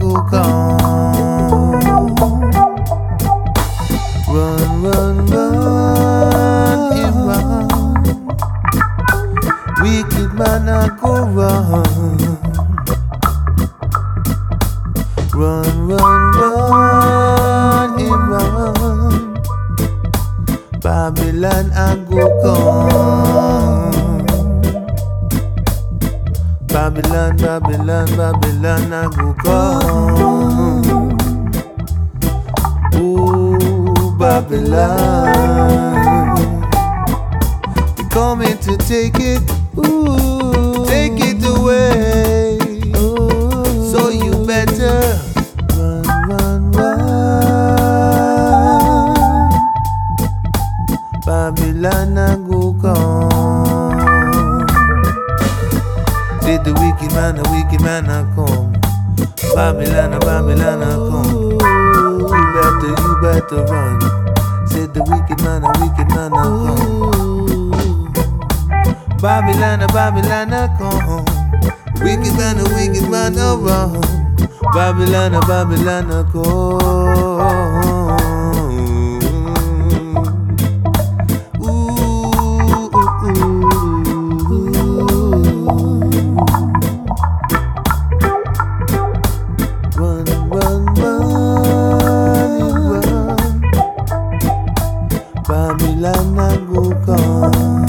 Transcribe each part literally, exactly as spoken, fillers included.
go come. Run, run, run, him run. Wicked man I go run. Run, run, run, him run. Babylon I go come. Babylon, Babylon, Babylon I go come. Ooh, Babylon, you're coming to take it. Ooh, take it away. Ooh, so you better run, run, run. Babylon I go come. Did the wicked man, the wicked man I come. Babylon, Babylon I come. You better, you better run. Said the wicked man, the wicked man I come. Babylon, Babylon I come. Wicked man, the wicked man I run. Babylon, Babylon I come. Babylon I go come.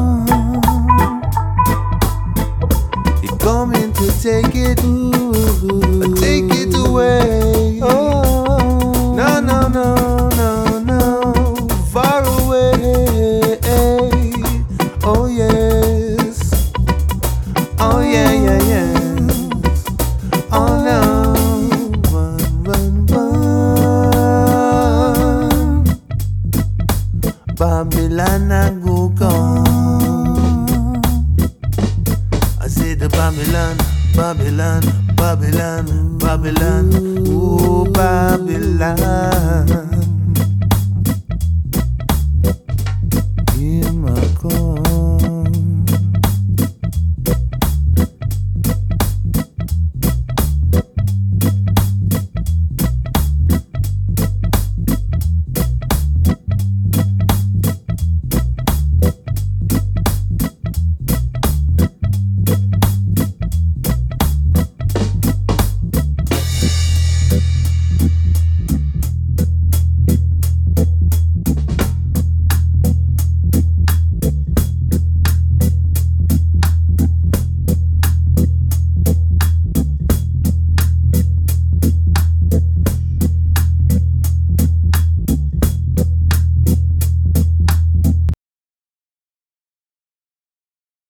You're coming to take it, ooh, take it away. Oh, no, no, no, no, no, far away. Oh yes, oh yeah, yeah, yeah. Oh no, run, run, run. Babylon I go come. I say the Babylon, Babylon, Babylon, Babylon, ooh, Babylon.